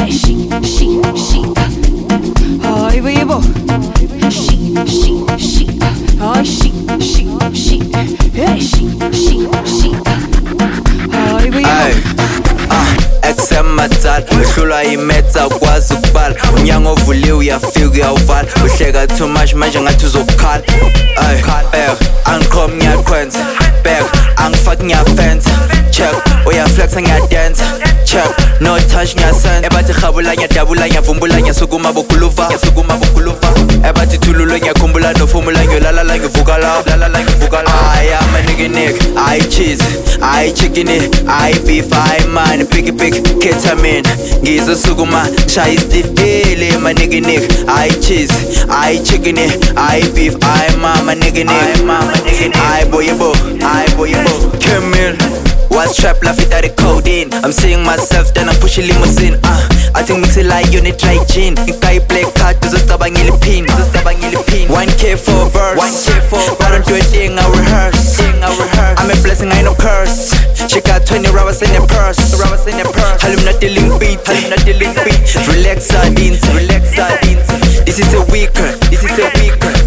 she. Ay, baby. She. Ay, she. Hey, she. Ay, baby. Eksematal, uhlulwa imetha kwazi ukubala. Unyango ovuliwe uyafika uyawuvala. Uhleka too much manje ngathi uzokukhala. Angiqhoma ngiyaqhwenza. Back, angifaki ngiyafenza. Check, uyaflexa ngiyadance. Check, no touch ngiyasenza. Ebathi khabula ngiyadabula ngiyavumbula ngiyasukuma bokhuluva. Ebathi thululo ngiyakhumbula nofumula ngiyolala ngivuka la. Ay, I'm a nigga. Ay, cheese. Ay, chicken. Ay, beef. Ay, man. Picky. Ketamine. Ngizosukuma. Shaya istifile. My nigga. Ay, cheese. Ay, chicken. Ay, beef. Ay, mama nigga. Ay, boy. Camille. What's trap laugh it at the codeine. I'm seeing myself then I'm pushing limousine. I think mix it like unit try gin. Think I play card to the stabangili pin. 1K for a verse. I don't do a thing, I rehearse. I'm a blessing, I ain't no curse. She got 20 hours in the purse. I'm not dealing beat. Relax sardines. This is a weaker.